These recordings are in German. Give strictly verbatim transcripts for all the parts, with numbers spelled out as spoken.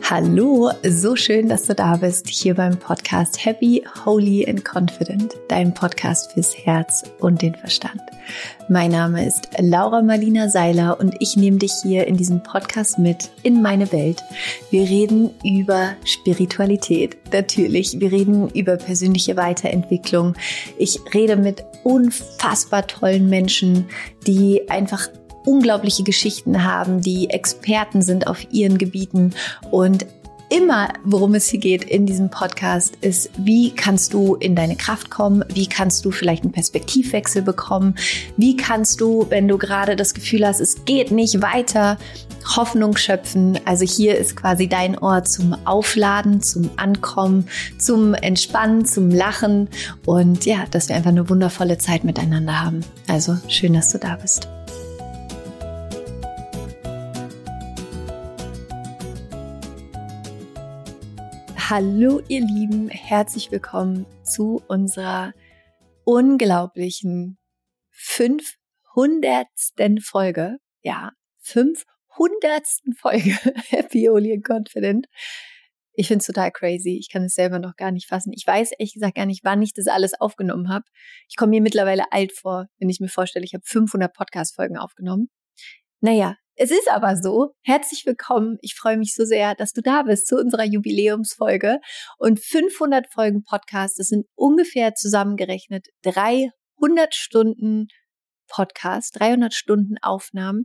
Hallo, so schön, dass du da bist, hier beim Podcast Happy, Holy and Confident, dein Podcast fürs Herz und den Verstand. Mein Name ist Laura Marlina Seiler und ich nehme dich hier in diesem Podcast mit in meine Welt. Wir reden über Spiritualität, natürlich. Wir reden über persönliche Weiterentwicklung. Ich rede mit unfassbar tollen Menschen, die einfach unglaubliche Geschichten haben, die Experten sind auf ihren Gebieten. Und immer, worum es hier geht in diesem Podcast, ist, wie kannst du in deine Kraft kommen? Wie kannst du vielleicht einen Perspektivwechsel bekommen? Wie kannst du, wenn du gerade das Gefühl hast, es geht nicht weiter, Hoffnung schöpfen? Also hier ist quasi dein Ort zum Aufladen, zum Ankommen, zum Entspannen, zum Lachen und ja, dass wir einfach eine wundervolle Zeit miteinander haben. Also schön, dass du da bist. Hallo ihr Lieben, herzlich willkommen zu unserer unglaublichen fünfhundertsten Folge. Ja, fünfhundertsten Folge Happy, Holy and Confident. Ich finde es total crazy, ich kann es selber noch gar nicht fassen. Ich weiß ehrlich gesagt gar nicht, wann ich das alles aufgenommen habe. Ich komme mir mittlerweile alt vor, wenn ich mir vorstelle, ich habe fünfhundert Podcast-Folgen aufgenommen. Naja, es ist aber so. Herzlich willkommen. Ich freue mich so sehr, dass du da bist zu unserer Jubiläumsfolge. Und fünfhundert Folgen Podcast, das sind ungefähr zusammengerechnet dreihundert Stunden Podcast, dreihundert Stunden Aufnahmen.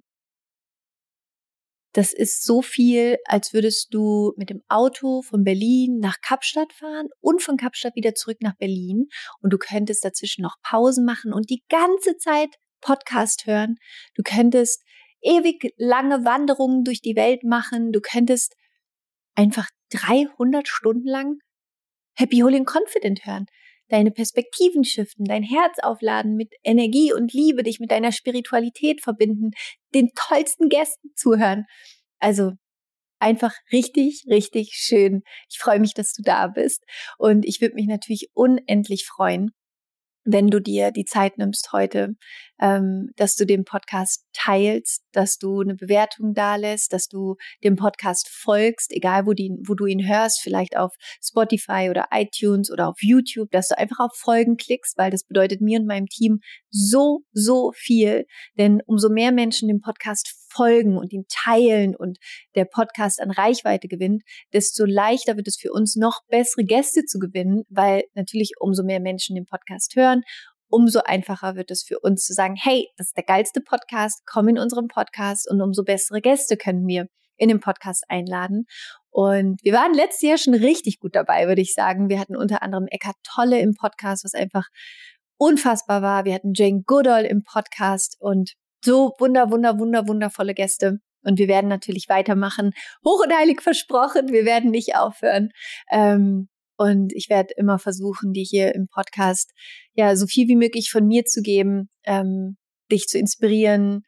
Das ist so viel, als würdest du mit dem Auto von Berlin nach Kapstadt fahren und von Kapstadt wieder zurück nach Berlin. Und du könntest dazwischen noch Pausen machen und die ganze Zeit Podcast hören. Du könntest ewig lange Wanderungen durch die Welt machen. Du könntest einfach dreihundert Stunden lang Happy, Holy and Confident hören. Deine Perspektiven shiften, dein Herz aufladen mit Energie und Liebe, dich mit deiner Spiritualität verbinden, den tollsten Gästen zuhören. Also einfach richtig, richtig schön. Ich freue mich, dass du da bist. Und ich würde mich natürlich unendlich freuen, wenn du dir die Zeit nimmst heute, ähm, dass du den Podcast teilst, dass du eine Bewertung dalässt, dass du dem Podcast folgst, egal wo, die, wo du ihn hörst, vielleicht auf Spotify oder iTunes oder auf YouTube, dass du einfach auf Folgen klickst, weil das bedeutet mir und meinem Team so, so viel. Denn umso mehr Menschen dem Podcast folgen und ihn teilen und der Podcast an Reichweite gewinnt, desto leichter wird es für uns, noch bessere Gäste zu gewinnen, weil natürlich umso mehr Menschen den Podcast hören, umso einfacher wird es für uns zu sagen, hey, das ist der geilste Podcast, komm in unseren Podcast und umso bessere Gäste können wir in den Podcast einladen. Und wir waren letztes Jahr schon richtig gut dabei, würde ich sagen. Wir hatten unter anderem Eckhart Tolle im Podcast, was einfach unfassbar war. Wir hatten Jane Goodall im Podcast und so wunder, wunder, wunder, wundervolle Gäste. Und wir werden natürlich weitermachen. Hoch und heilig versprochen, wir werden nicht aufhören. Ähm, und ich werde immer versuchen, dir hier im Podcast ja so viel wie möglich von mir zu geben, ähm, dich zu inspirieren,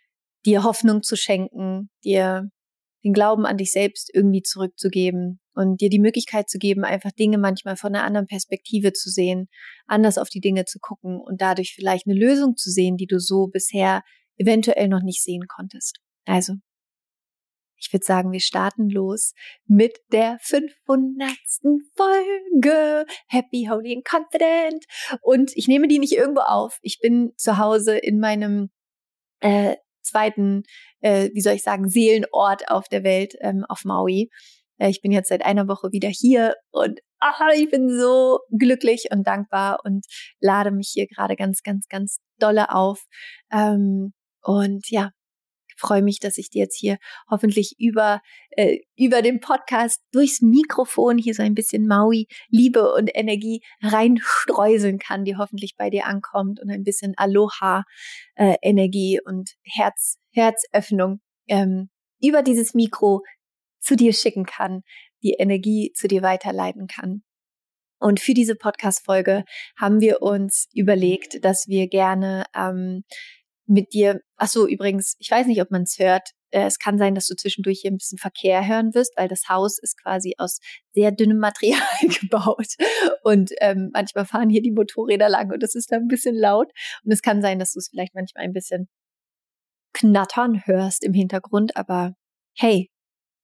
dir Hoffnung zu schenken, dir den Glauben an dich selbst irgendwie zurückzugeben und dir die Möglichkeit zu geben, einfach Dinge manchmal von einer anderen Perspektive zu sehen, anders auf die Dinge zu gucken und dadurch vielleicht eine Lösung zu sehen, die du so bisher eventuell noch nicht sehen konntest. Also, ich würde sagen, wir starten los mit der fünfhundertsten Folge Happy, Holy and Confident. Und ich nehme die nicht irgendwo auf. Ich bin zu Hause in meinem äh, zweiten, äh, wie soll ich sagen, Seelenort auf der Welt, ähm, auf Maui. Äh, ich bin jetzt seit einer Woche wieder hier und ach, ich bin so glücklich und dankbar und lade mich hier gerade ganz, ganz, ganz dolle auf. Ähm, und ja, freue mich, dass ich dir jetzt hier hoffentlich über äh, über den Podcast durchs Mikrofon hier so ein bisschen Maui Liebe und Energie reinstreuseln kann, die hoffentlich bei dir ankommt und ein bisschen Aloha äh, Energie und Herz Herzöffnung ähm, über dieses Mikro zu dir schicken kann, die Energie zu dir weiterleiten kann. Und für diese Podcast-Folge haben wir uns überlegt, dass wir gerne ähm, mit dir, ach so, übrigens, ich weiß nicht, ob man es hört, äh, es kann sein, dass du zwischendurch hier ein bisschen Verkehr hören wirst, weil das Haus ist quasi aus sehr dünnem Material gebaut und ähm, manchmal fahren hier die Motorräder lang und das ist dann ein bisschen laut und es kann sein, dass du es vielleicht manchmal ein bisschen knattern hörst im Hintergrund, aber hey,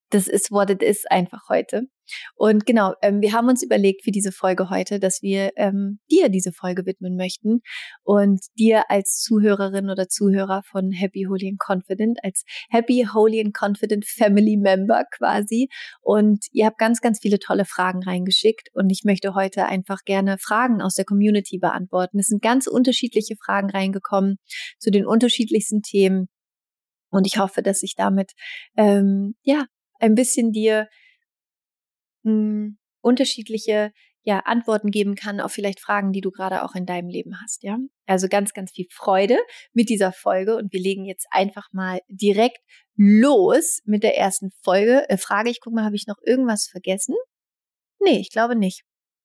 das ist what it is einfach heute. Und genau, ähm, wir haben uns überlegt für diese Folge heute, dass wir ähm, dir diese Folge widmen möchten und dir als Zuhörerin oder Zuhörer von Happy, Holy and Confident, als Happy, Holy and Confident Family Member quasi. Und ihr habt ganz, ganz viele tolle Fragen reingeschickt und ich möchte heute einfach gerne Fragen aus der Community beantworten. Es sind ganz unterschiedliche Fragen reingekommen zu den unterschiedlichsten Themen und ich hoffe, dass ich damit ähm, ja ein bisschen dir mh, unterschiedliche ja, Antworten geben kann auf vielleicht Fragen, die du gerade auch in deinem Leben hast. Ja, also ganz, ganz viel Freude mit dieser Folge und wir legen jetzt einfach mal direkt los mit der ersten Folge. Äh, Frage, ich gucke mal, habe ich noch irgendwas vergessen? Nee, ich glaube nicht.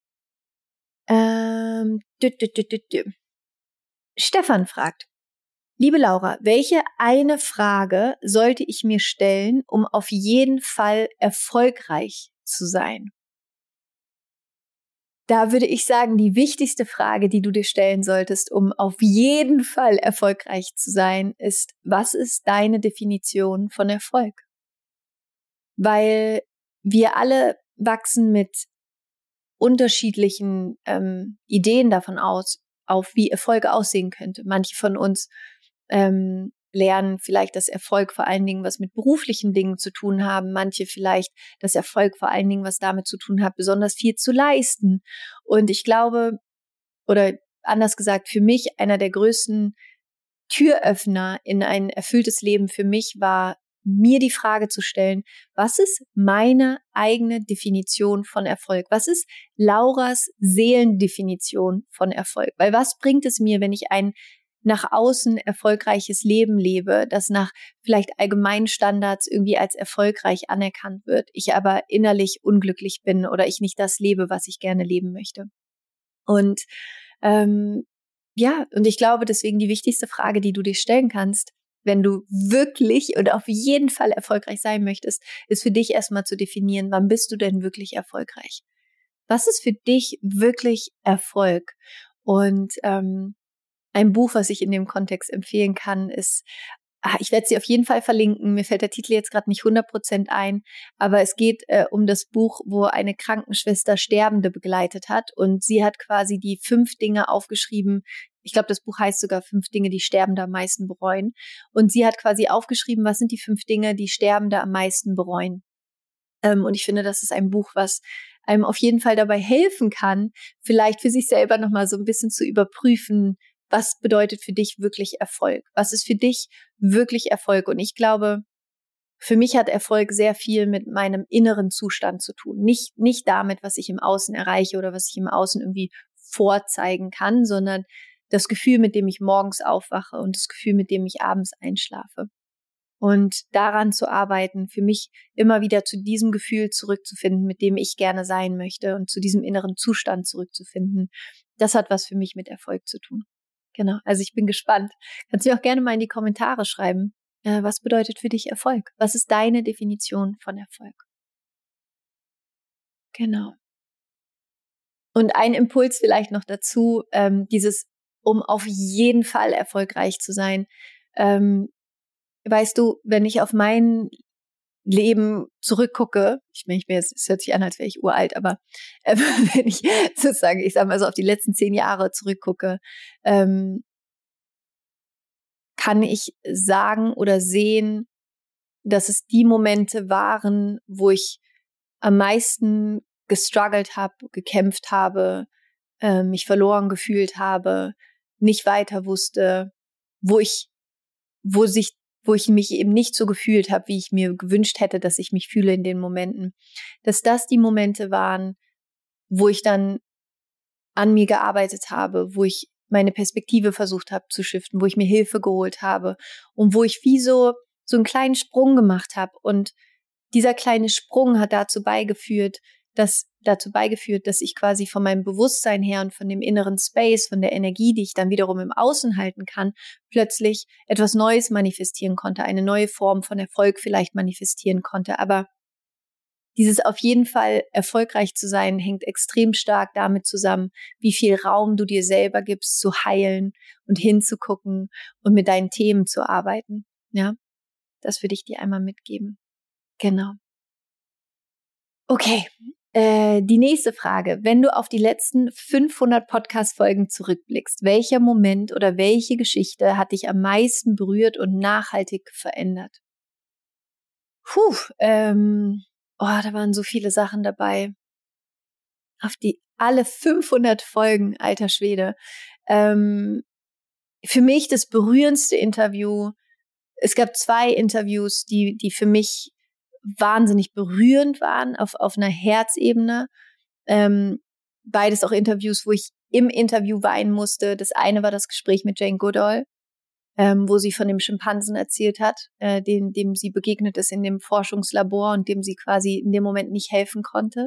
Ähm, dü, dü, dü, dü, dü. Stefan fragt: Liebe Laura, welche eine Frage sollte ich mir stellen, um auf jeden Fall erfolgreich zu sein? Da würde ich sagen, die wichtigste Frage, die du dir stellen solltest, um auf jeden Fall erfolgreich zu sein, ist: Was ist deine Definition von Erfolg? Weil wir alle wachsen mit unterschiedlichen ähm, Ideen davon aus, auf wie Erfolg aussehen könnte. Manche von uns ähm, lernen vielleicht, dass Erfolg vor allen Dingen was mit beruflichen Dingen zu tun haben. Manche vielleicht, dass Erfolg vor allen Dingen was damit zu tun hat, besonders viel zu leisten. Und ich glaube, oder anders gesagt, für mich einer der größten Türöffner in ein erfülltes Leben für mich war, mir die Frage zu stellen: Was ist meine eigene Definition von Erfolg? Was ist Lauras Seelendefinition von Erfolg? Weil was bringt es mir, wenn ich ein nach außen erfolgreiches Leben lebe, das nach vielleicht allgemeinen Standards irgendwie als erfolgreich anerkannt wird, ich aber innerlich unglücklich bin oder ich nicht das lebe, was ich gerne leben möchte? Und ähm, ja, und ich glaube deswegen die wichtigste Frage, die du dir stellen kannst, wenn du wirklich und auf jeden Fall erfolgreich sein möchtest, ist für dich erstmal zu definieren: Wann bist du denn wirklich erfolgreich? Was ist für dich wirklich Erfolg? Und ähm, ein Buch, was ich in dem Kontext empfehlen kann, ist, ah, ich werde sie auf jeden Fall verlinken, mir fällt der Titel jetzt gerade nicht hundert Prozent ein, aber es geht äh, um das Buch, wo eine Krankenschwester Sterbende begleitet hat und sie hat quasi die fünf Dinge aufgeschrieben. Ich glaube, das Buch heißt sogar fünf Dinge, die Sterbende am meisten bereuen. Und sie hat quasi aufgeschrieben, was sind die fünf Dinge, die Sterbende am meisten bereuen. Ähm, und ich finde, das ist ein Buch, was einem auf jeden Fall dabei helfen kann, vielleicht für sich selber nochmal so ein bisschen zu überprüfen: Was bedeutet für dich wirklich Erfolg? Was ist für dich wirklich Erfolg? Und ich glaube, für mich hat Erfolg sehr viel mit meinem inneren Zustand zu tun. Nicht, nicht damit, was ich im Außen erreiche oder was ich im Außen irgendwie vorzeigen kann, sondern das Gefühl, mit dem ich morgens aufwache und das Gefühl, mit dem ich abends einschlafe. Und daran zu arbeiten, für mich immer wieder zu diesem Gefühl zurückzufinden, mit dem ich gerne sein möchte und zu diesem inneren Zustand zurückzufinden, das hat was für mich mit Erfolg zu tun. Genau, also ich bin gespannt. Kannst du mir auch gerne mal in die Kommentare schreiben, äh, was bedeutet für dich Erfolg? Was ist deine Definition von Erfolg? Genau. Und ein Impuls vielleicht noch dazu, ähm, dieses, um auf jeden Fall erfolgreich zu sein. Ähm, weißt du, wenn ich auf mein Leben zurückgucke, ich meine, ich bin jetzt, es hört sich an, als wäre ich uralt, aber äh, wenn ich sozusagen, ich sage mal so, auf die letzten zehn Jahre zurückgucke, ähm, kann ich sagen oder sehen, dass es die Momente waren, wo ich am meisten gestruggelt habe, gekämpft habe, äh, mich verloren gefühlt habe, nicht weiter wusste, wo ich, wo sich, wo ich mich eben nicht so gefühlt habe, wie ich mir gewünscht hätte, dass ich mich fühle in den Momenten, dass das die Momente waren, wo ich dann an mir gearbeitet habe, wo ich meine Perspektive versucht habe zu shiften, wo ich mir Hilfe geholt habe und wo ich wie so, so einen kleinen Sprung gemacht habe. Und dieser kleine Sprung hat dazu beigeführt, dass, dazu beigeführt, dass ich quasi von meinem Bewusstsein her und von dem inneren Space, von der Energie, die ich dann wiederum im Außen halten kann, plötzlich etwas Neues manifestieren konnte, eine neue Form von Erfolg vielleicht manifestieren konnte. Aber dieses auf jeden Fall erfolgreich zu sein, hängt extrem stark damit zusammen, wie viel Raum du dir selber gibst, zu heilen und hinzugucken und mit deinen Themen zu arbeiten. Ja, das würde ich dir einmal mitgeben. Genau. Okay, äh, die nächste Frage. Wenn du auf die letzten fünfhundert Podcast-Folgen zurückblickst, welcher Moment oder welche Geschichte hat dich am meisten berührt und nachhaltig verändert? Puh, ähm, oh, da waren so viele Sachen dabei. Auf die alle fünfhundert Folgen, alter Schwede. Ähm, für mich das berührendste Interview. Es gab zwei Interviews, die, die für mich wahnsinnig berührend waren auf, auf einer Herzebene. Ähm, beides auch Interviews, wo ich im Interview weinen musste. Das eine war das Gespräch mit Jane Goodall, ähm, wo sie von dem Schimpansen erzählt hat, äh, dem, dem sie begegnet ist in dem Forschungslabor und dem sie quasi in dem Moment nicht helfen konnte.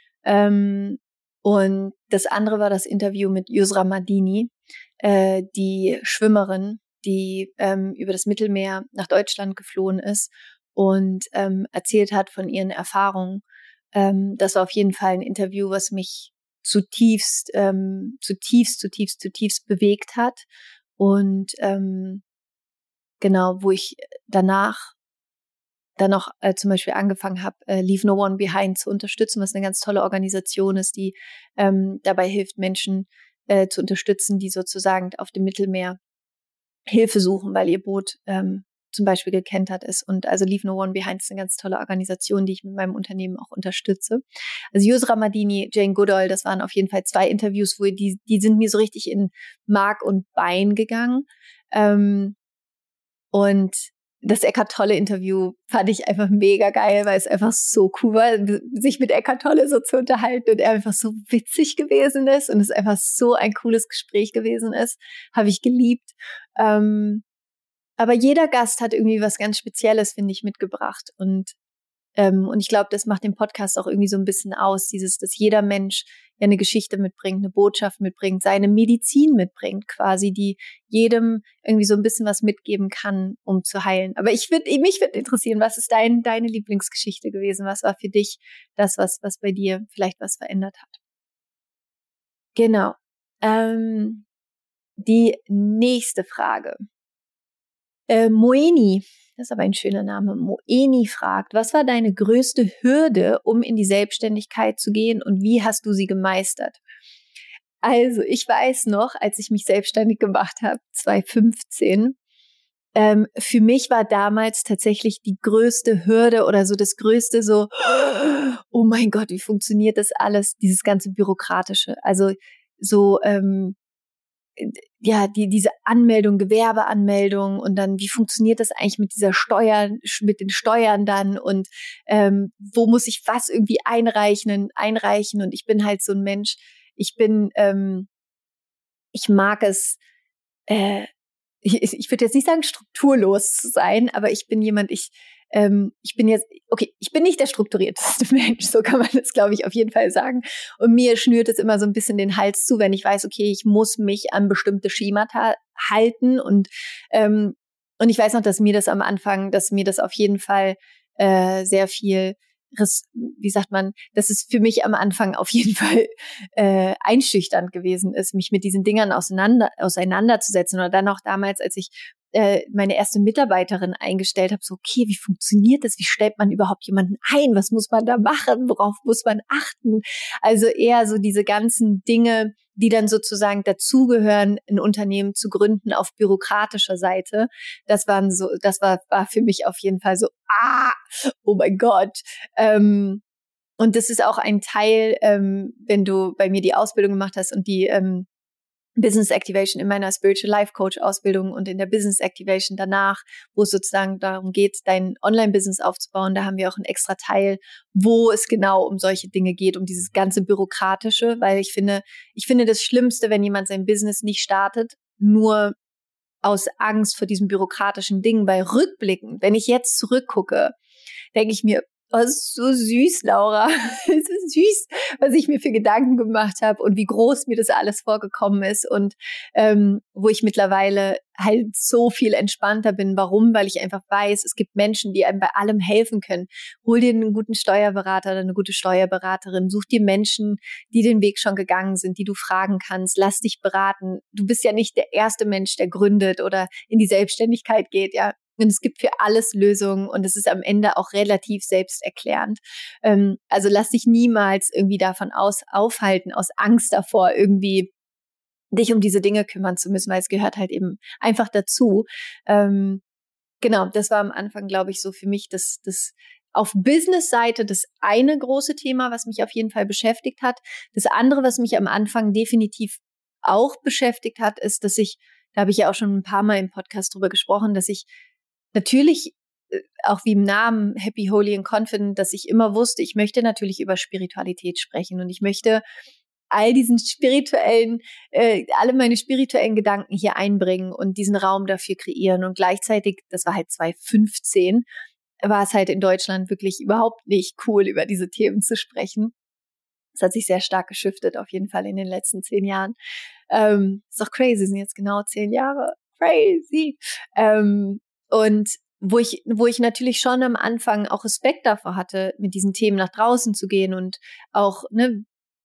Ähm, und das andere war das Interview mit Yusra Madini, äh, die Schwimmerin, die ähm, über das Mittelmeer nach Deutschland geflohen ist und ähm, erzählt hat von ihren Erfahrungen. Ähm, das war auf jeden Fall ein Interview, was mich zutiefst, ähm, zutiefst, zutiefst, zutiefst bewegt hat. Und ähm, genau, wo ich danach dann noch äh, zum Beispiel angefangen habe, äh, Leave No One Behind zu unterstützen, was eine ganz tolle Organisation ist, die ähm, dabei hilft, Menschen äh, zu unterstützen, die sozusagen auf dem Mittelmeer Hilfe suchen, weil ihr Boot ähm, zum Beispiel gekentert ist. Und also Leave No One Behind ist eine ganz tolle Organisation, die ich mit meinem Unternehmen auch unterstütze. Also Yusra Madini, Jane Goodall, das waren auf jeden Fall zwei Interviews, wo die, die sind mir so richtig in Mark und Bein gegangen. Ähm, und das Eckhart Tolle-Interview fand ich einfach mega geil, weil es einfach so cool war, sich mit Eckhart Tolle so zu unterhalten und er einfach so witzig gewesen ist und es einfach so ein cooles Gespräch gewesen ist. Habe ich geliebt. Ähm, aber jeder Gast hat irgendwie was ganz Spezielles, finde ich, mitgebracht. Und ähm, und ich glaube, das macht den Podcast auch irgendwie so ein bisschen aus, dieses, dass jeder Mensch ja eine Geschichte mitbringt, eine Botschaft mitbringt, seine Medizin mitbringt quasi, die jedem irgendwie so ein bisschen was mitgeben kann, um zu heilen. Aber ich würde, mich würde interessieren, was ist dein, deine Lieblingsgeschichte gewesen? Was war für dich das, was, was bei dir vielleicht was verändert hat? Genau. Ähm, die nächste Frage. Äh, Moeni, das ist aber ein schöner Name. Moeni fragt, was war deine größte Hürde, um in die Selbstständigkeit zu gehen und wie hast du sie gemeistert? Also, ich weiß noch, als ich mich selbstständig gemacht habe, zwanzig fünfzehn, ähm, für mich war damals tatsächlich die größte Hürde oder so das größte so, oh mein Gott, wie funktioniert das alles, dieses ganze Bürokratische. Also so, ähm, ja, die, diese Anmeldung, Gewerbeanmeldung und dann, wie funktioniert das eigentlich mit dieser Steuern, mit den Steuern dann und ähm, wo muss ich was irgendwie einreichen, einreichen und ich bin halt so ein Mensch, ich bin, ähm, ich mag es, äh, ich, ich würde jetzt nicht sagen, strukturlos zu sein, aber ich bin jemand, ich, ähm, ich bin jetzt, okay, ich bin nicht der strukturierteste Mensch, so kann man das, glaube ich, auf jeden Fall sagen. Und mir schnürt es immer so ein bisschen den Hals zu, wenn ich weiß, okay, ich muss mich an bestimmte Schemata halten und ähm, und ich weiß noch, dass mir das am Anfang, dass mir das auf jeden Fall äh, sehr viel wie sagt man, dass es für mich am Anfang auf jeden Fall äh, einschüchternd gewesen ist, mich mit diesen Dingern auseinander, auseinanderzusetzen. Oder dann auch damals, als ich äh, meine erste Mitarbeiterin eingestellt habe, so, okay, wie funktioniert das? Wie stellt man überhaupt jemanden ein? Was muss man da machen? Worauf muss man achten? Also eher so diese ganzen Dinge, die dann sozusagen dazugehören, ein Unternehmen zu gründen auf bürokratischer Seite. Das waren so, das war, war für mich auf jeden Fall so, ah, oh mein Gott. Ähm, und das ist auch ein Teil, ähm, wenn du bei mir die Ausbildung gemacht hast und die ähm, Business Activation in meiner Spiritual Life Coach Ausbildung und in der Business Activation danach, wo es sozusagen darum geht, dein Online-Business aufzubauen. Da haben wir auch einen extra Teil, wo es genau um solche Dinge geht, um dieses ganze Bürokratische, weil ich finde, ich finde das Schlimmste, wenn jemand sein Business nicht startet, nur aus Angst vor diesem bürokratischen Ding. Bei Rückblicken, wenn ich jetzt zurückgucke, denke ich mir, oh, das ist so süß, Laura. Es ist süß, was ich mir für Gedanken gemacht habe und wie groß mir das alles vorgekommen ist und ähm, wo ich mittlerweile halt so viel entspannter bin. Warum? Weil ich einfach weiß, es gibt Menschen, die einem bei allem helfen können. Hol dir einen guten Steuerberater oder eine gute Steuerberaterin. Such dir Menschen, die den Weg schon gegangen sind, die du fragen kannst. Lass dich beraten. Du bist ja nicht der erste Mensch, der gründet oder in die Selbstständigkeit geht, ja. Und es gibt für alles Lösungen und es ist am Ende auch relativ selbsterklärend. Ähm, also lass dich niemals irgendwie davon aus, aufhalten, aus Angst davor, irgendwie dich um diese Dinge kümmern zu müssen, weil es gehört halt eben einfach dazu. Ähm, genau, das war am Anfang, glaube ich, so für mich das, das auf Business-Seite das eine große Thema, was mich auf jeden Fall beschäftigt hat. Das andere, was mich am Anfang definitiv auch beschäftigt hat, ist, dass ich, da habe ich ja auch schon ein paar Mal im Podcast drüber gesprochen, dass ich natürlich, auch wie im Namen Happy, Holy and Confident, dass ich immer wusste, ich möchte natürlich über Spiritualität sprechen und ich möchte all diesen spirituellen, äh, alle meine spirituellen Gedanken hier einbringen und diesen Raum dafür kreieren. Und gleichzeitig, das war halt zwanzig fünfzehn, war es halt in Deutschland wirklich überhaupt nicht cool, über diese Themen zu sprechen. Das hat sich sehr stark geschiftet, auf jeden Fall in den letzten zehn Jahren. Ähm, ist doch crazy, sind jetzt genau zehn Jahre. Crazy. Ähm, und wo ich, wo ich natürlich schon am Anfang auch Respekt davor hatte, mit diesen Themen nach draußen zu gehen und auch, ne,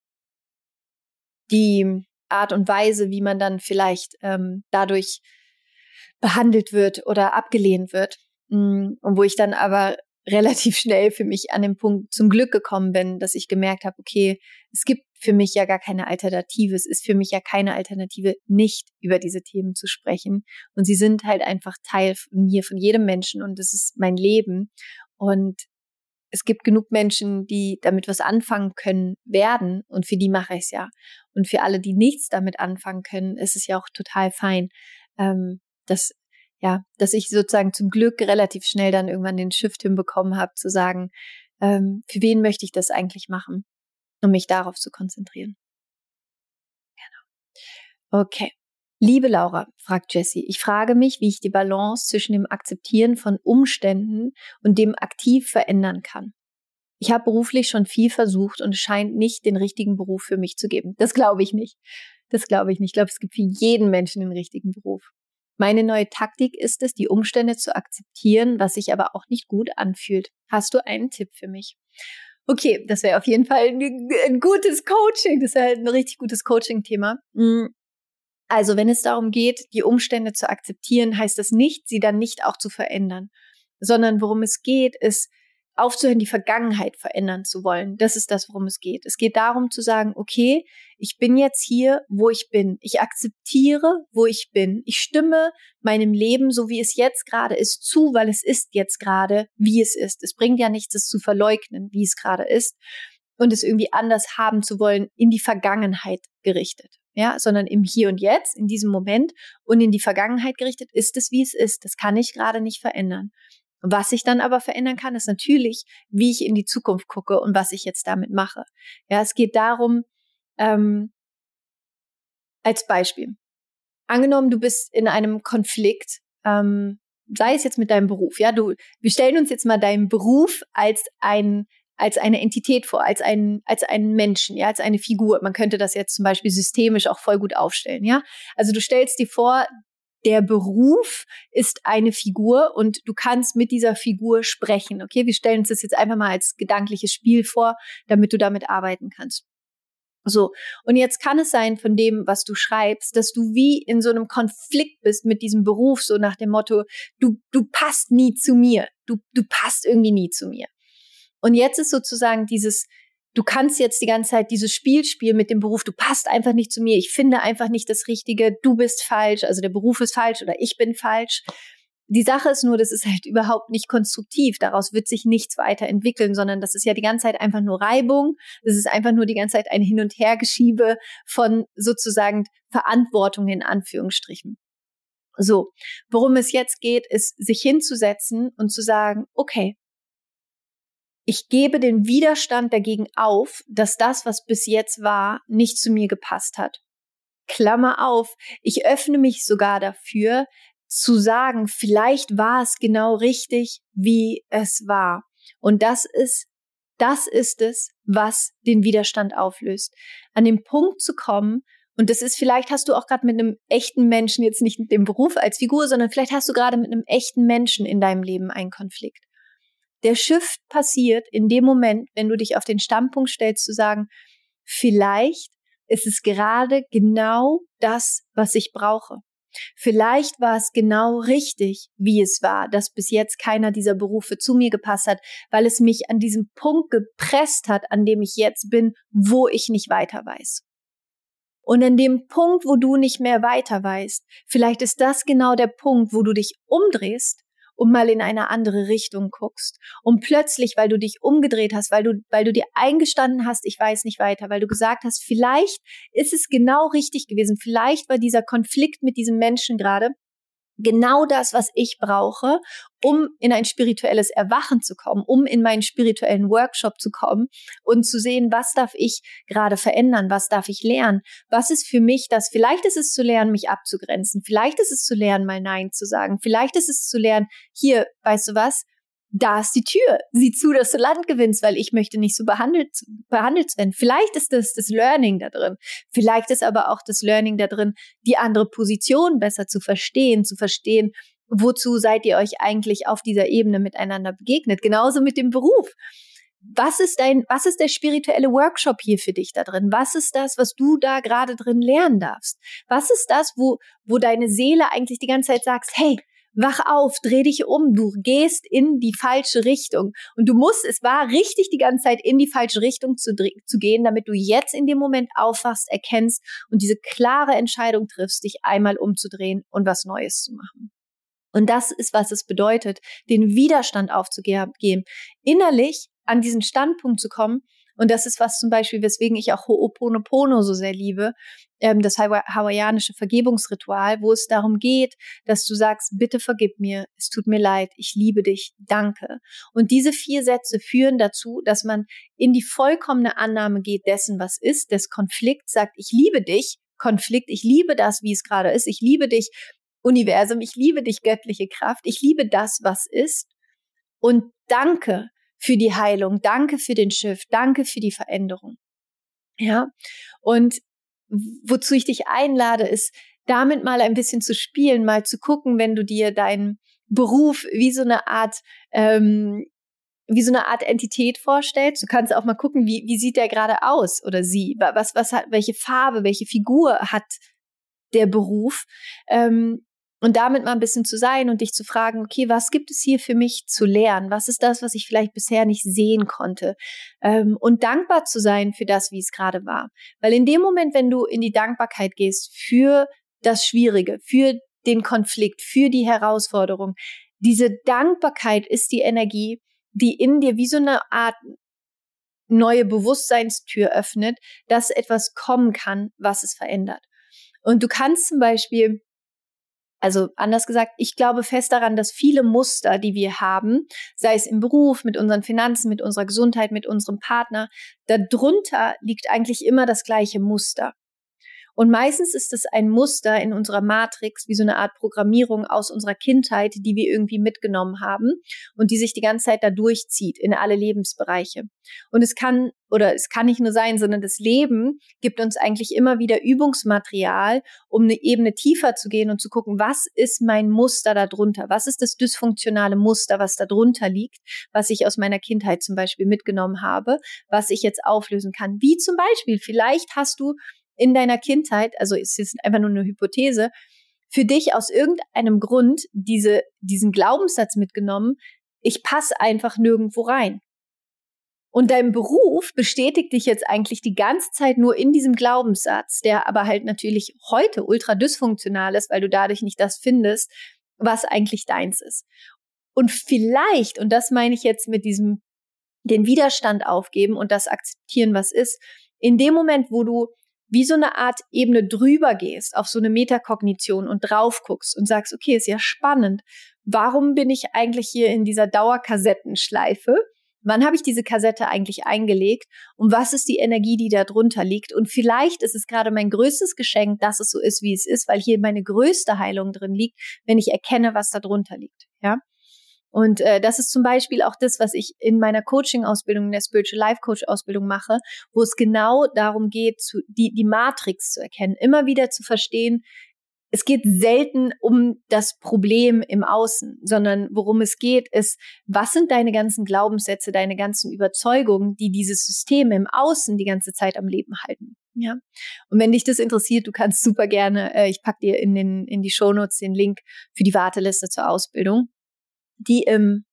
die Art und Weise, wie man dann vielleicht ähm, dadurch behandelt wird oder abgelehnt wird. Und wo ich dann aber relativ schnell für mich an den Punkt zum Glück gekommen bin, dass ich gemerkt habe, okay, es gibt für mich ja gar keine Alternative. Es ist für mich ja keine Alternative, nicht über diese Themen zu sprechen. Und sie sind halt einfach Teil von mir, von jedem Menschen und das ist mein Leben. Und es gibt genug Menschen, die damit was anfangen können werden und für die mache ich es ja. Und für alle, die nichts damit anfangen können, ist es ja auch total fein, ähm, dass ja, dass ich sozusagen zum Glück relativ schnell dann irgendwann den Shift hinbekommen habe, zu sagen, ähm, für wen möchte ich das eigentlich machen, um mich darauf zu konzentrieren. Genau. Okay. Liebe Laura, fragt Jessie, ich frage mich, wie ich die Balance zwischen dem Akzeptieren von Umständen und dem aktiv verändern kann. Ich habe beruflich schon viel versucht und es scheint nicht den richtigen Beruf für mich zu geben. Das glaube ich nicht. Das glaube ich nicht. Ich glaube, es gibt für jeden Menschen den richtigen Beruf. Meine neue Taktik ist es, die Umstände zu akzeptieren, was sich aber auch nicht gut anfühlt. Hast du einen Tipp für mich? Okay, das wäre auf jeden Fall ein, ein gutes Coaching. Das wäre ein richtig gutes Coaching-Thema. Also, wenn es darum geht, die Umstände zu akzeptieren, heißt das nicht, sie dann nicht auch zu verändern, sondern worum es geht, ist, aufzuhören, die Vergangenheit verändern zu wollen. Das ist das, worum es geht. Es geht darum zu sagen, okay, ich bin jetzt hier, wo ich bin. Ich akzeptiere, wo ich bin. Ich stimme meinem Leben, so wie es jetzt gerade ist, zu, weil es ist jetzt gerade, wie es ist. Es bringt ja nichts, es zu verleugnen, wie es gerade ist und es irgendwie anders haben zu wollen, in die Vergangenheit gerichtet. Ja, sondern im Hier und Jetzt, in diesem Moment und in die Vergangenheit gerichtet, ist es, wie es ist. Das kann ich gerade nicht verändern. Was ich dann aber verändern kann, ist natürlich, wie ich in die Zukunft gucke und was ich jetzt damit mache. Ja, es geht darum, ähm, als Beispiel. Angenommen, du bist in einem Konflikt, ähm, sei es jetzt mit deinem Beruf. Ja, du, wir stellen uns jetzt mal deinen Beruf als ein als eine Entität vor, als einen, als einen Menschen, ja, als eine Figur. Man könnte das jetzt zum Beispiel systemisch auch voll gut aufstellen, ja. Also du stellst dir vor, der Beruf ist eine Figur und du kannst mit dieser Figur sprechen, okay? Wir stellen uns das jetzt einfach mal als gedankliches Spiel vor, damit du damit arbeiten kannst. So, und jetzt kann es sein von dem, was du schreibst, dass du wie in so einem Konflikt bist mit diesem Beruf, so nach dem Motto, du du passt nie zu mir, du du passt irgendwie nie zu mir. Und jetzt ist sozusagen dieses, du kannst jetzt die ganze Zeit dieses Spiel spielen mit dem Beruf, du passt einfach nicht zu mir, ich finde einfach nicht das Richtige, du bist falsch, also der Beruf ist falsch oder ich bin falsch. Die Sache ist nur, das ist halt überhaupt nicht konstruktiv, daraus wird sich nichts weiterentwickeln, sondern das ist ja die ganze Zeit einfach nur Reibung, das ist einfach nur die ganze Zeit ein Hin- und Hergeschiebe von sozusagen Verantwortung in Anführungsstrichen. So, worum es jetzt geht, ist, sich hinzusetzen und zu sagen, okay, ich gebe den Widerstand dagegen auf, dass das, was bis jetzt war, nicht zu mir gepasst hat. Klammer auf, ich öffne mich sogar dafür, zu sagen, vielleicht war es genau richtig, wie es war. Und das ist, das ist es, was den Widerstand auflöst. An den Punkt zu kommen, und das ist, vielleicht hast du auch gerade mit einem echten Menschen, jetzt nicht mit dem Beruf als Figur, sondern vielleicht hast du gerade mit einem echten Menschen in deinem Leben einen Konflikt. Der Shift passiert in dem Moment, wenn du dich auf den Standpunkt stellst, zu sagen, vielleicht ist es gerade genau das, was ich brauche. Vielleicht war es genau richtig, wie es war, dass bis jetzt keiner dieser Berufe zu mir gepasst hat, weil es mich an diesem Punkt gepresst hat, an dem ich jetzt bin, wo ich nicht weiter weiß. Und an dem Punkt, wo du nicht mehr weiter weißt, vielleicht ist das genau der Punkt, wo du dich umdrehst und mal in eine andere Richtung guckst. Und plötzlich, weil du dich umgedreht hast, weil du, weil du dir eingestanden hast, ich weiß nicht weiter, weil du gesagt hast, vielleicht ist es genau richtig gewesen, vielleicht war dieser Konflikt mit diesem Menschen gerade genau das, was ich brauche, um in ein spirituelles Erwachen zu kommen, um in meinen spirituellen Workshop zu kommen und zu sehen, was darf ich gerade verändern, was darf ich lernen, was ist für mich das, vielleicht ist es zu lernen, mich abzugrenzen, vielleicht ist es zu lernen, mal Nein zu sagen, vielleicht ist es zu lernen, hier, weißt du was, da ist die Tür, sieh zu, dass du Land gewinnst, weil ich möchte nicht so behandelt, behandelt werden. Vielleicht ist das das Learning da drin. Vielleicht ist aber auch das Learning da drin, die andere Position besser zu verstehen, zu verstehen, wozu seid ihr euch eigentlich auf dieser Ebene miteinander begegnet. Genauso mit dem Beruf. Was ist dein, was ist der spirituelle Workshop hier für dich da drin? Was ist das, was du da gerade drin lernen darfst? Was ist das, wo, wo deine Seele eigentlich die ganze Zeit sagst, hey, wach auf, dreh dich um, du gehst in die falsche Richtung. Und du musst, es war richtig die ganze Zeit in die falsche Richtung zu, zu gehen, damit du jetzt in dem Moment aufwachst, erkennst und diese klare Entscheidung triffst, dich einmal umzudrehen und was Neues zu machen. Und das ist, was es bedeutet, den Widerstand aufzugeben, innerlich an diesen Standpunkt zu kommen. Und das ist was zum Beispiel, weswegen ich auch Ho'oponopono so sehr liebe, ähm, das hawaiianische Vergebungsritual, wo es darum geht, dass du sagst, bitte vergib mir, es tut mir leid, ich liebe dich, danke. Und diese vier Sätze führen dazu, dass man in die vollkommene Annahme geht dessen, was ist, des Konflikts, sagt, ich liebe dich, Konflikt, ich liebe das, wie es gerade ist, ich liebe dich, Universum, ich liebe dich, göttliche Kraft, ich liebe das, was ist und danke für die Heilung, danke für den Shift, danke für die Veränderung. Ja, und wozu ich dich einlade, ist, damit mal ein bisschen zu spielen, mal zu gucken, wenn du dir deinen Beruf wie so eine Art, ähm, wie so eine Art Entität vorstellst. Du kannst auch mal gucken, wie, wie sieht der gerade aus oder sie, was, was hat, welche Farbe, welche Figur hat der Beruf, ähm, und damit mal ein bisschen zu sein und dich zu fragen, okay, was gibt es hier für mich zu lernen? Was ist das, was ich vielleicht bisher nicht sehen konnte? Ähm, und dankbar zu sein für das, wie es gerade war. Weil in dem Moment, wenn du in die Dankbarkeit gehst für das Schwierige, für den Konflikt, für die Herausforderung, diese Dankbarkeit ist die Energie, die in dir wie so eine Art neue Bewusstseinstür öffnet, dass etwas kommen kann, was es verändert. Und du kannst zum Beispiel, also anders gesagt, ich glaube fest daran, dass viele Muster, die wir haben, sei es im Beruf, mit unseren Finanzen, mit unserer Gesundheit, mit unserem Partner, darunter liegt eigentlich immer das gleiche Muster. Und meistens ist es ein Muster in unserer Matrix, wie so eine Art Programmierung aus unserer Kindheit, die wir irgendwie mitgenommen haben und die sich die ganze Zeit da durchzieht in alle Lebensbereiche. Und es kann, oder es kann nicht nur sein, sondern das Leben gibt uns eigentlich immer wieder Übungsmaterial, um eine Ebene tiefer zu gehen und zu gucken, was ist mein Muster da drunter? Was ist das dysfunktionale Muster, was da drunter liegt, was ich aus meiner Kindheit zum Beispiel mitgenommen habe, was ich jetzt auflösen kann? Wie zum Beispiel, vielleicht hast du in deiner Kindheit, also es ist einfach nur eine Hypothese, für dich aus irgendeinem Grund diese, diesen Glaubenssatz mitgenommen, ich passe einfach nirgendwo rein. Und dein Beruf bestätigt dich jetzt eigentlich die ganze Zeit nur in diesem Glaubenssatz, der aber halt natürlich heute ultra dysfunktional ist, weil du dadurch nicht das findest, was eigentlich deins ist. Und vielleicht, und das meine ich jetzt mit diesem, den Widerstand aufgeben und das akzeptieren, was ist, in dem Moment, wo du wie so eine Art Ebene drüber gehst, auf so eine Metakognition und drauf guckst und sagst, okay, ist ja spannend. Warum bin ich eigentlich hier in dieser Dauerkassettenschleife? Wann habe ich diese Kassette eigentlich eingelegt? Und was ist die Energie, die da drunter liegt? Und vielleicht ist es gerade mein größtes Geschenk, dass es so ist, wie es ist, weil hier meine größte Heilung drin liegt, wenn ich erkenne, was da drunter liegt. Ja? Und äh, das ist zum Beispiel auch das, was ich in meiner Coaching-Ausbildung, in der Spiritual Life Coach-Ausbildung mache, wo es genau darum geht, zu, die, die Matrix zu erkennen, immer wieder zu verstehen, es geht selten um das Problem im Außen, sondern worum es geht, ist, was sind deine ganzen Glaubenssätze, deine ganzen Überzeugungen, die dieses System im Außen die ganze Zeit am Leben halten. Ja. Und wenn dich das interessiert, du kannst super gerne, äh, ich pack dir in den in die Shownotes den Link für die Warteliste zur Ausbildung, die im,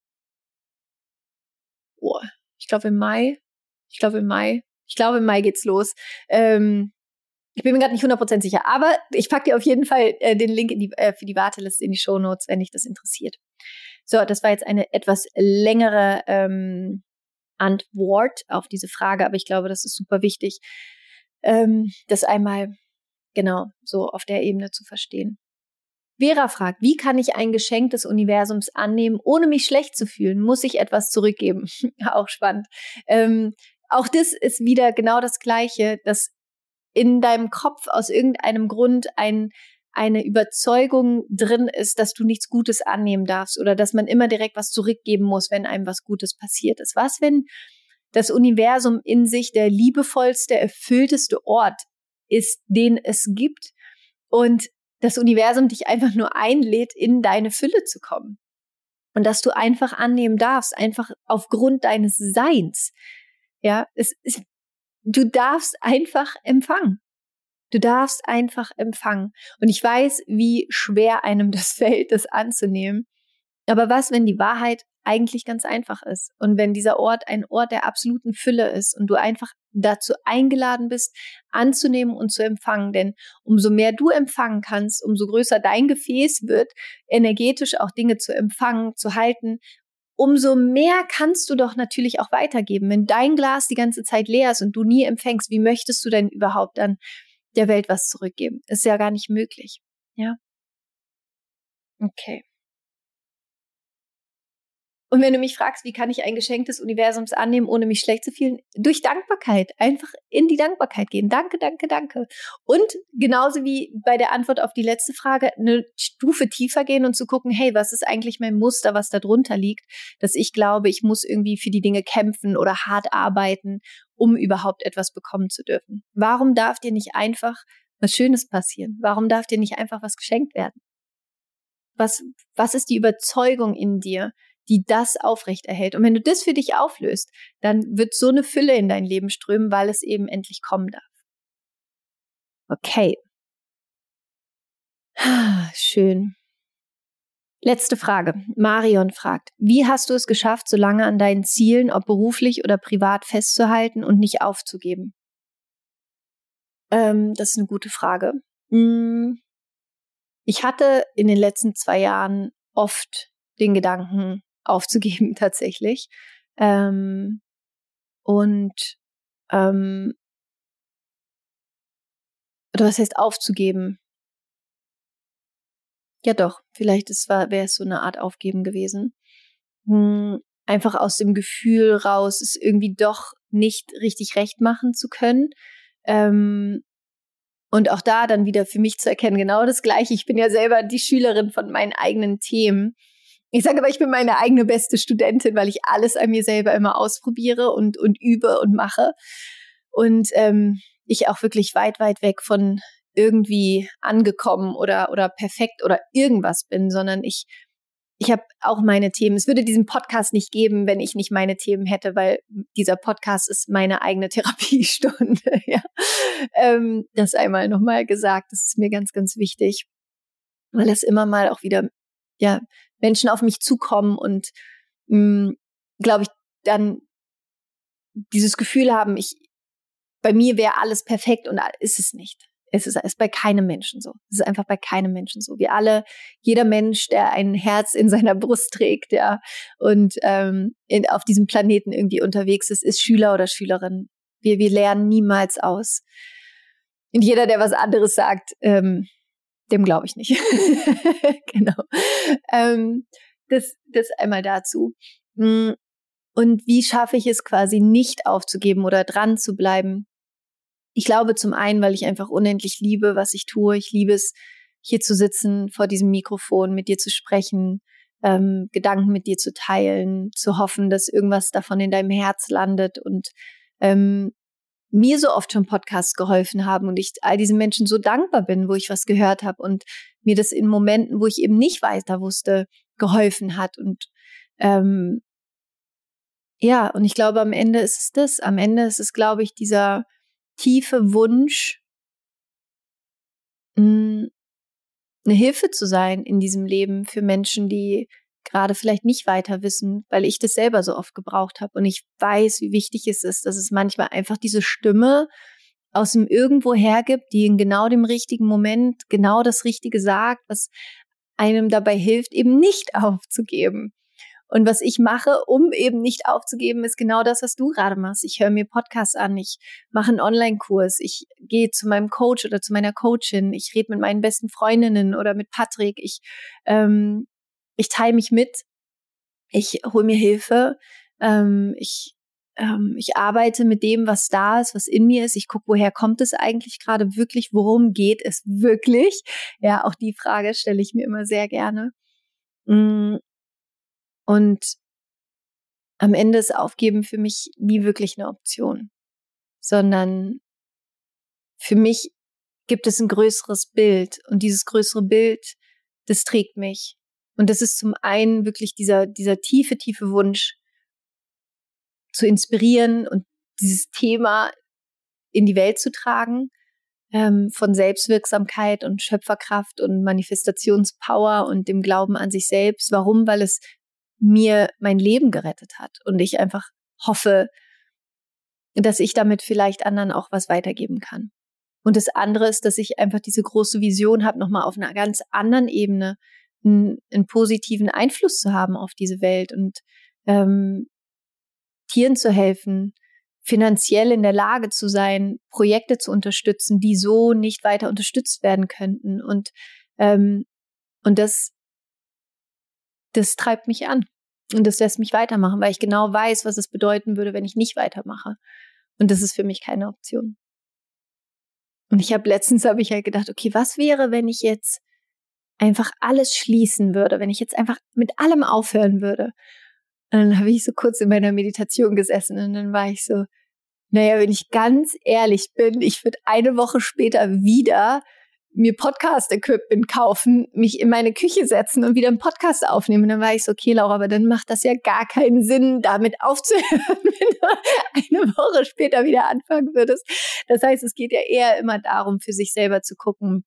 oh, ich glaube im Mai, ich glaube im Mai, ich glaube im Mai geht's los. Ähm, ich bin mir gerade nicht hundert Prozent sicher, aber ich pack dir auf jeden Fall äh, den Link in die, äh, für die Warteliste in die Shownotes, wenn dich das interessiert. So, das war jetzt eine etwas längere ähm, Antwort auf diese Frage, aber ich glaube, das ist super wichtig, ähm, das einmal genau so auf der Ebene zu verstehen. Vera fragt, wie kann ich ein Geschenk des Universums annehmen, ohne mich schlecht zu fühlen? Muss ich etwas zurückgeben? Auch spannend. Ähm, auch das ist wieder genau das Gleiche, dass in deinem Kopf aus irgendeinem Grund ein, eine Überzeugung drin ist, dass du nichts Gutes annehmen darfst oder dass man immer direkt was zurückgeben muss, wenn einem was Gutes passiert ist. Was, wenn das Universum in sich der liebevollste, erfüllteste Ort ist, den es gibt und das Universum dich einfach nur einlädt, in deine Fülle zu kommen. Und dass du einfach annehmen darfst, einfach aufgrund deines Seins. Ja, es ist, du darfst einfach empfangen. Du darfst einfach empfangen. Und ich weiß, wie schwer einem das fällt, das anzunehmen. Aber was, wenn die Wahrheit eigentlich ganz einfach ist? Und wenn dieser Ort ein Ort der absoluten Fülle ist und du einfach dazu eingeladen bist, anzunehmen und zu empfangen. Denn umso mehr du empfangen kannst, umso größer dein Gefäß wird, energetisch auch Dinge zu empfangen, zu halten, umso mehr kannst du doch natürlich auch weitergeben. Wenn dein Glas die ganze Zeit leer ist und du nie empfängst, wie möchtest du denn überhaupt dann der Welt was zurückgeben? Ist ja gar nicht möglich. Ja? Okay. Und wenn du mich fragst, wie kann ich ein Geschenk des Universums annehmen, ohne mich schlecht zu fühlen? Durch Dankbarkeit. Einfach in die Dankbarkeit gehen. Danke, danke, danke. Und genauso wie bei der Antwort auf die letzte Frage, eine Stufe tiefer gehen und zu gucken, hey, was ist eigentlich mein Muster, was da drunter liegt, dass ich glaube, ich muss irgendwie für die Dinge kämpfen oder hart arbeiten, um überhaupt etwas bekommen zu dürfen. Warum darf dir nicht einfach was Schönes passieren? Warum darf dir nicht einfach was geschenkt werden? Was, was ist die Überzeugung in dir, die das aufrechterhält? Und wenn du das für dich auflöst, dann wird so eine Fülle in dein Leben strömen, weil es eben endlich kommen darf. Okay. Schön. Letzte Frage. Marion fragt, wie hast du es geschafft, so lange an deinen Zielen, ob beruflich oder privat, festzuhalten und nicht aufzugeben? Ähm, das ist eine gute Frage. Ich hatte in den letzten zwei Jahren oft den Gedanken, aufzugeben tatsächlich. Ähm, und ähm, oder was heißt aufzugeben? Ja doch, vielleicht wäre es so eine Art Aufgeben gewesen. Hm, einfach aus dem Gefühl raus, es irgendwie doch nicht richtig recht machen zu können. Ähm, und auch da dann wieder für mich zu erkennen, genau das Gleiche. Ich bin ja selber die Schülerin von meinen eigenen Themen. Ich sage aber, ich bin meine eigene beste Studentin, weil ich alles an mir selber immer ausprobiere und, und übe und mache. Und ähm, ich auch wirklich weit, weit weg von irgendwie angekommen oder, oder perfekt oder irgendwas bin, sondern ich, ich habe auch meine Themen. Es würde diesen Podcast nicht geben, wenn ich nicht meine Themen hätte, weil dieser Podcast ist meine eigene Therapiestunde. Ja. Ähm, das einmal nochmal gesagt, das ist mir ganz, ganz wichtig, weil es immer mal auch wieder, ja, Menschen auf mich zukommen und glaube ich, dann dieses Gefühl haben, ich bei mir wäre alles perfekt und ist es nicht. Es ist, ist bei keinem Menschen so. Es ist einfach bei keinem Menschen so. Wir alle, jeder Mensch, der ein Herz in seiner Brust trägt, ja, und ähm, in, auf diesem Planeten irgendwie unterwegs ist, ist Schüler oder Schülerin. Wir, wir lernen niemals aus. Und jeder, der was anderes sagt, ähm, dem glaube ich nicht. Genau. Ähm, das, das einmal dazu. Und wie schaffe ich es quasi nicht aufzugeben oder dran zu bleiben? Ich glaube zum einen, weil ich einfach unendlich liebe, was ich tue. Ich liebe es, hier zu sitzen, vor diesem Mikrofon, mit dir zu sprechen, ähm, Gedanken mit dir zu teilen, zu hoffen, dass irgendwas davon in deinem Herz landet und ähm, mir so oft schon Podcasts geholfen haben und ich all diesen Menschen so dankbar bin, wo ich was gehört habe und mir das in Momenten, wo ich eben nicht weiter wusste, geholfen hat. Und ähm, ja, und ich glaube, am Ende ist es das. Am Ende ist es, glaube ich, dieser tiefe Wunsch, mh, eine Hilfe zu sein in diesem Leben für Menschen, die gerade vielleicht nicht weiter wissen, weil ich das selber so oft gebraucht habe und ich weiß, wie wichtig es ist, dass es manchmal einfach diese Stimme aus dem Irgendwoher gibt, die in genau dem richtigen Moment genau das Richtige sagt, was einem dabei hilft, eben nicht aufzugeben. Und was ich mache, um eben nicht aufzugeben, ist genau das, was du gerade machst. Ich höre mir Podcasts an, ich mache einen Online-Kurs, ich gehe zu meinem Coach oder zu meiner Coachin, ich rede mit meinen besten Freundinnen oder mit Patrick, ich, ähm, ich teile mich mit, ich hole mir Hilfe, ähm, ich, ähm, ich arbeite mit dem, was da ist, was in mir ist. Ich gucke, woher kommt es eigentlich gerade wirklich, worum geht es wirklich? Ja, auch die Frage stelle ich mir immer sehr gerne. Mm. Und am Ende ist Aufgeben für mich nie wirklich eine Option, sondern für mich gibt es ein größeres Bild und dieses größere Bild, das trägt mich. Und das ist zum einen wirklich dieser, dieser tiefe, tiefe Wunsch zu inspirieren und dieses Thema in die Welt zu tragen, ähm, von Selbstwirksamkeit und Schöpferkraft und Manifestationspower und dem Glauben an sich selbst. Warum? Weil es mir mein Leben gerettet hat und ich einfach hoffe, dass ich damit vielleicht anderen auch was weitergeben kann. Und das andere ist, dass ich einfach diese große Vision habe, nochmal auf einer ganz anderen Ebene einen, einen positiven Einfluss zu haben auf diese Welt und ähm, Tieren zu helfen, finanziell in der Lage zu sein, Projekte zu unterstützen, die so nicht weiter unterstützt werden könnten. Und, ähm, und das Das treibt mich an und das lässt mich weitermachen, weil ich genau weiß, was es bedeuten würde, wenn ich nicht weitermache. Und das ist für mich keine Option. Und ich habe letztens habe ich halt gedacht, okay, was wäre, wenn ich jetzt einfach alles schließen würde, wenn ich jetzt einfach mit allem aufhören würde? Und dann habe ich so kurz in meiner Meditation gesessen und dann war ich so, naja, wenn ich ganz ehrlich bin, ich würde eine Woche später wieder mir Podcast-Equipment kaufen, mich in meine Küche setzen und wieder einen Podcast aufnehmen. Und dann war ich so, okay, Laura, aber dann macht das ja gar keinen Sinn, damit aufzuhören, wenn du eine Woche später wieder anfangen würdest. Das heißt, es geht ja eher immer darum, für sich selber zu gucken,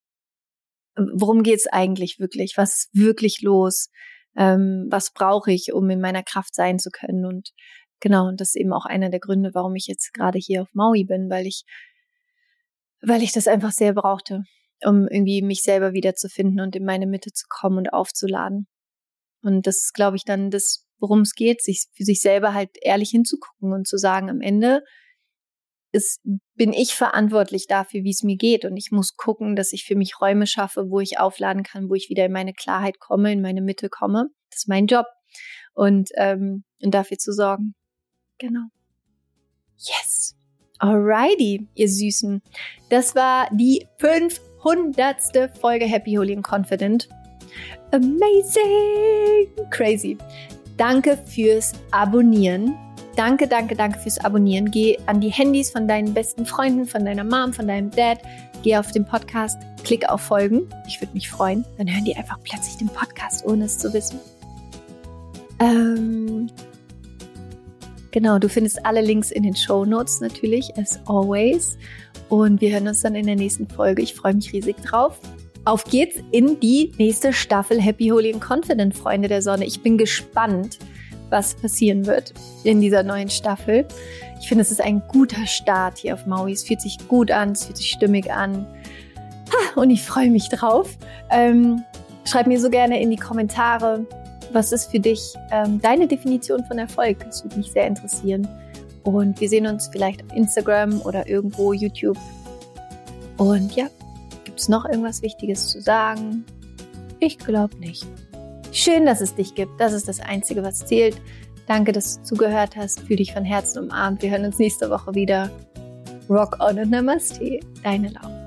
worum geht's eigentlich wirklich? Was ist wirklich los? Ähm, was brauche ich, um in meiner Kraft sein zu können? Und genau, und das ist eben auch einer der Gründe, warum ich jetzt gerade hier auf Maui bin, weil ich weil ich das einfach sehr brauchte, um irgendwie mich selber wiederzufinden und in meine Mitte zu kommen und aufzuladen. Und das ist, glaube ich, dann das, worum es geht, sich für sich selber halt ehrlich hinzugucken und zu sagen, am Ende ist, bin ich verantwortlich dafür, wie es mir geht. Und ich muss gucken, dass ich für mich Räume schaffe, wo ich aufladen kann, wo ich wieder in meine Klarheit komme, in meine Mitte komme. Das ist mein Job. Und, ähm, und dafür zu sorgen. Genau. Yes. Alrighty, ihr Süßen. Das war die fünfhundertste Folge Happy, Holy and Confident. Amazing! Crazy. Danke fürs Abonnieren. Danke, danke, danke fürs Abonnieren. Geh an die Handys von deinen besten Freunden, von deiner Mom, von deinem Dad. Geh auf den Podcast, klick auf Folgen. Ich würde mich freuen. Dann hören die einfach plötzlich den Podcast, ohne es zu wissen. Ähm... Genau, du findest alle Links in den Shownotes natürlich, as always. Und wir hören uns dann in der nächsten Folge. Ich freue mich riesig drauf. Auf geht's in die nächste Staffel Happy, Holy and Confident, Freunde der Sonne. Ich bin gespannt, was passieren wird in dieser neuen Staffel. Ich finde, es ist ein guter Start hier auf Maui. Es fühlt sich gut an, es fühlt sich stimmig an. Und ich freue mich drauf. Ähm, schreib mir so gerne in die Kommentare, was ist für dich ähm, deine Definition von Erfolg? Das würde mich sehr interessieren. Und wir sehen uns vielleicht auf Instagram oder irgendwo YouTube. Und ja, gibt es noch irgendwas Wichtiges zu sagen? Ich glaube nicht. Schön, dass es dich gibt. Das ist das Einzige, was zählt. Danke, dass du zugehört hast. Fühl dich von Herzen umarmt. Wir hören uns nächste Woche wieder. Rock on und Namaste. Deine Laura.